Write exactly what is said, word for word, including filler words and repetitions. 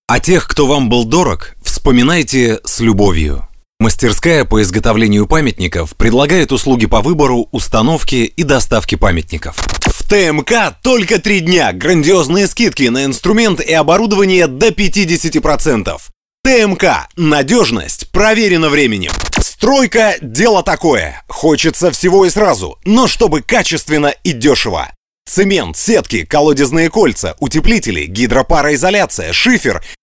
А тех, кто вам был дорог, вспоминайте с любовью. Мастерская по изготовлению памятников предлагает услуги по выбору, установке и доставке памятников. В ТМК только три дня. Грандиозные скидки на инструмент и оборудование до пятьдесят процентов. ТМК. Надежность проверена временем. Стройка – дело такое. Хочется всего и сразу, но чтобы качественно и дешево. Цемент, сетки, колодезные кольца, утеплители, гидропароизоляция, шифер